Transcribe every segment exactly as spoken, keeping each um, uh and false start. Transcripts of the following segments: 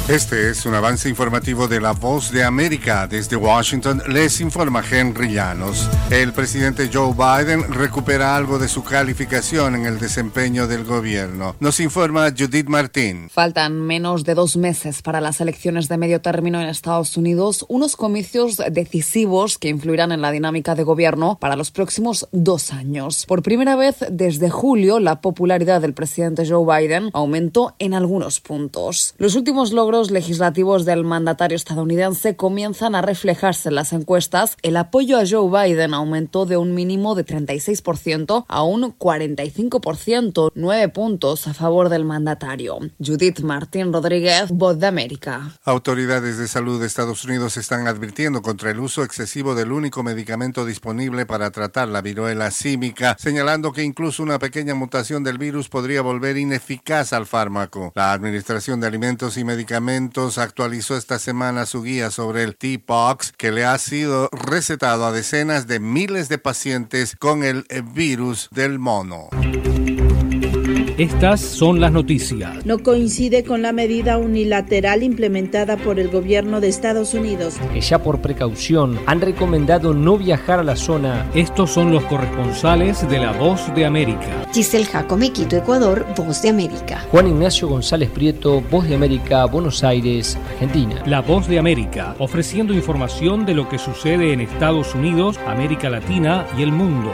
Este es un avance informativo de La Voz de América. Desde Washington les informa Henry Llanos. El presidente Joe Biden recupera algo de su calificación en el desempeño del gobierno. Nos informa Judith Martín. Faltan menos de dos meses para las elecciones de medio término en Estados Unidos, unos comicios decisivos que influirán en la dinámica de gobierno para los próximos dos años. Por primera vez desde julio, la popularidad del presidente Joe Biden aumentó en algunos puntos. Los últimos logros legislativos del mandatario estadounidense comienzan a reflejarse en las encuestas. El apoyo a Joe Biden aumentó de un mínimo de treinta y seis por ciento a un cuarenta y cinco por ciento, nueve puntos a favor del mandatario. Judith Martín Rodríguez, Voz de América. Autoridades de salud de Estados Unidos están advirtiendo contra el uso excesivo del único medicamento disponible para tratar la viruela símica, señalando que incluso una pequeña mutación del virus podría volver ineficaz al fármaco. La Administración de Alimentos y Medicamentos actualizó esta semana su guía sobre el T-Pox, que le ha sido recetado a decenas de miles de pacientes con el virus del mono. Estas son las noticias. No coincide con la medida unilateral implementada por el gobierno de Estados Unidos, que ya por precaución han recomendado no viajar a la zona. Estos son los corresponsales de La Voz de América. Giselle Jacome, Quito, Ecuador, Voz de América. Juan Ignacio González Prieto, Voz de América, Buenos Aires, Argentina. La Voz de América, ofreciendo información de lo que sucede en Estados Unidos, América Latina y el mundo.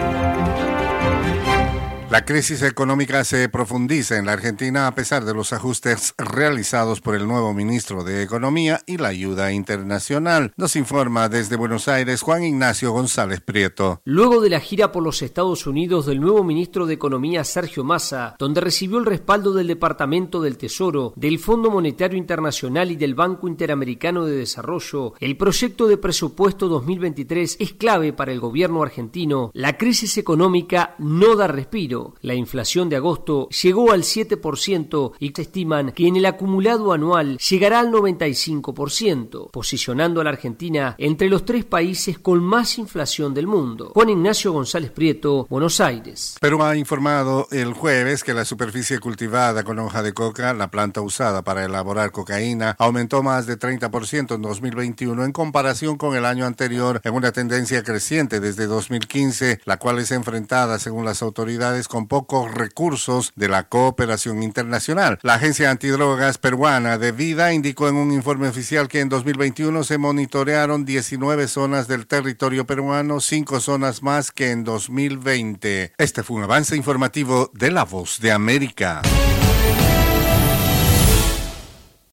La crisis económica se profundiza en la Argentina a pesar de los ajustes realizados por el nuevo ministro de Economía y la ayuda internacional. Nos informa desde Buenos Aires Juan Ignacio González Prieto. Luego de la gira por los Estados Unidos del nuevo ministro de Economía Sergio Massa, donde recibió el respaldo del Departamento del Tesoro, del Fondo Monetario Internacional y del Banco Interamericano de Desarrollo, el proyecto de presupuesto dos mil veintitrés es clave para el gobierno argentino. La crisis económica no da respiro. La inflación de agosto llegó al siete por ciento y se estiman que en el acumulado anual llegará al noventa y cinco por ciento, posicionando a la Argentina entre los tres países con más inflación del mundo. Juan Ignacio González Prieto, Buenos Aires. Perú ha informado el jueves que la superficie cultivada con hoja de coca, la planta usada para elaborar cocaína, aumentó más de treinta por ciento en dos mil veintiuno en comparación con el año anterior, en una tendencia creciente desde dos mil quince, la cual es enfrentada, según las autoridades, con pocos recursos de la cooperación internacional. La Agencia Antidrogas Peruana de Vida indicó en un informe oficial que en dos mil veintiuno se monitorearon diecinueve zonas del territorio peruano, cinco zonas más que en dos mil veinte. Este fue un avance informativo de La Voz de América.